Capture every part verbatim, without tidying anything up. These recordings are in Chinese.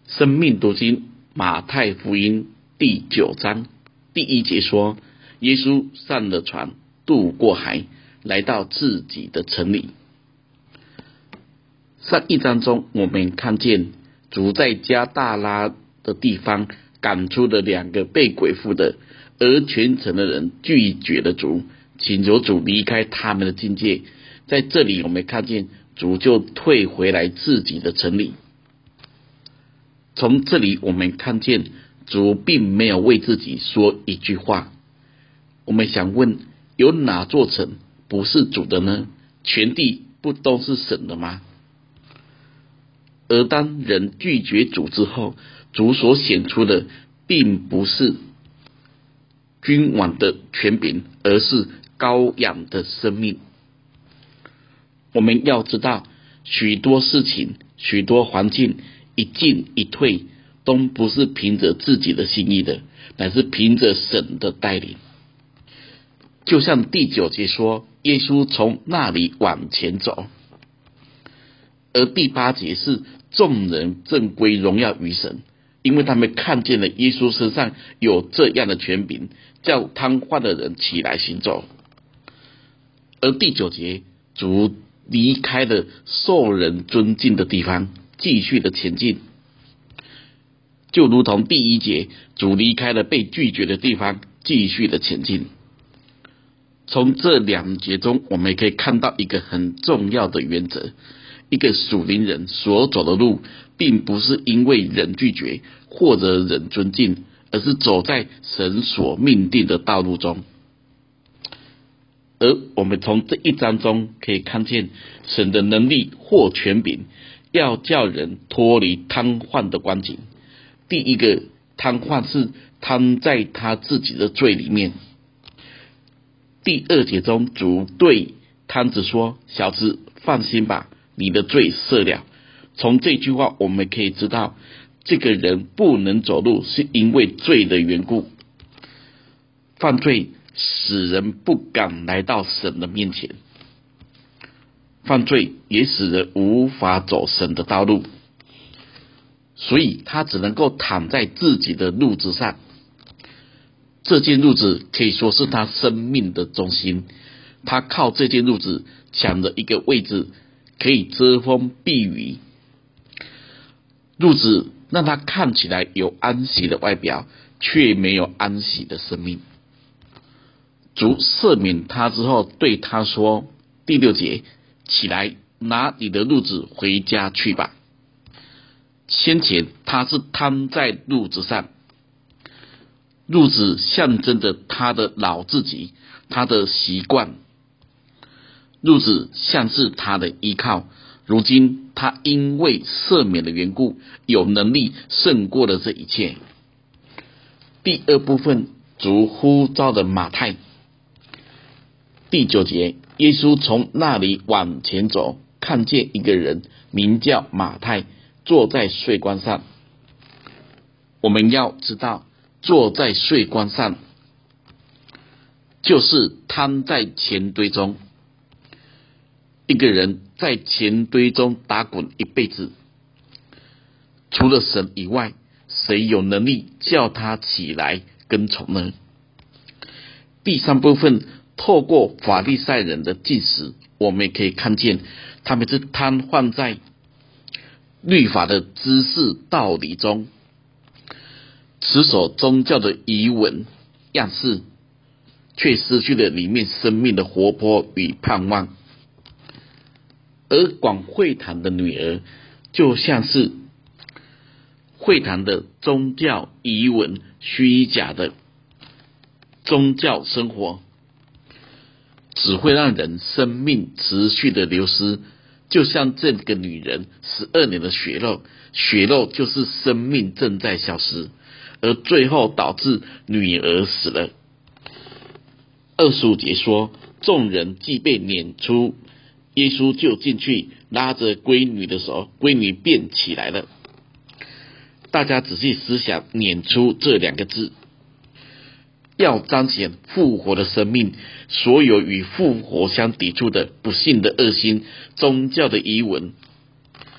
生命读经马太福音第九章第一节说，耶稣上了船，渡过海，来到自己的城里。上一章中我们看见主在加大拉的地方赶出了两个被鬼附的，而全城的人拒绝了主，请求主离开他们的境界。在这里我们看见主就退回来自己的城里。从这里我们看见主并没有为自己说一句话。我们想问，有哪座城不是主的呢？全地不都是神的吗？而当人拒绝主之后，主所显出的并不是君王的权柄，而是羔羊的生命。我们要知道，许多事情许多环境一进一退都不是凭着自己的心意的，乃是凭着神的带领。就像第九节说，耶稣从那里往前走，而第八节是众人正归荣耀于神，因为他们看见了耶稣身上有这样的权柄，叫瘫痪的人起来行走。而第九节，主离开了受人尊敬的地方，继续的前进，就如同第一节，主离开了被拒绝的地方，继续的前进。从这两节中，我们可以看到一个很重要的原则：一个属灵人所走的路，并不是因为人拒绝或者人尊敬，而是走在神所命定的道路中。而我们从这一章中可以看见，神的能力或权柄要叫人脱离瘫痪的光景。第一个瘫痪是瘫在他自己的罪里面。第二节中，主对瘫子说：“小子，放心吧，你的罪赦了。”从这句话我们可以知道，这个人不能走路是因为罪的缘故。犯罪使人不敢来到神的面前，犯罪也使人无法走神的道路，所以他只能够躺在自己的褥子上。这件褥子可以说是他生命的中心，他靠这件褥子抢了一个位置，可以遮风避雨。褥子让他看起来有安息的外表，却没有安息的生命。主赦免他之后对他说，第六节，起来，拿你的褥子回家去吧。先前他是瘫在褥子上，褥子象征着他的老自己，他的习惯，褥子像是他的依靠。如今他因为赦免的缘故，有能力胜过了这一切。第二部分，主呼召的马太。第九节，耶稣从那里往前走，看见一个人名叫马太，坐在税关上。我们要知道，坐在税关上就是瘫在钱堆中。一个人在钱堆中打滚一辈子，除了神以外，谁有能力叫他起来跟从呢？第三部分，透过法利赛人的禁食，我们也可以看见他们是瘫痪在律法的知识道理中，持守宗教的仪文样式，却失去了里面生命的活泼与盼望。而管会堂的女儿就像是会堂的宗教仪文虚假的宗教生活，只会让人生命持续的流失。就像这个女人十二年的血肉，血肉就是生命正在消失，而最后导致女儿死了。二十五节说，众人既被撵出，耶稣就进去拉着闺女的手，闺女便起来了。大家仔细思想撵出这两个字，要彰显复活的生命，所有与复活相抵触的不幸的恶心宗教的遗文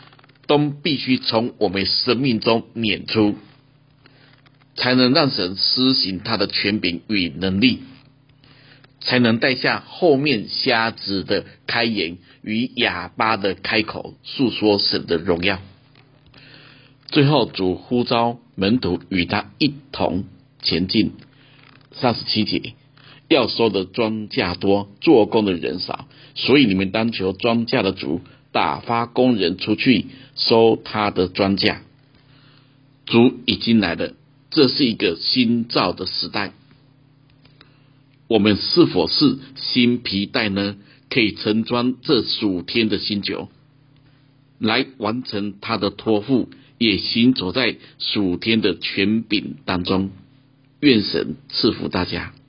都必须从我们生命中免出，才能让神施行他的权柄与能力，才能带下后面瞎子的开眼与哑巴的开口，诉说神的荣耀。最后主呼召门徒与他一同前进。三十七节，要收的庄稼多，做工的人少，所以你们当求庄稼的主打发工人出去收他的庄稼。主已经来了，这是一个新造的时代。我们是否是新皮带呢？可以盛装这属天的新酒，来完成他的托付，也行走在属天的权柄当中。愿神赐福大家。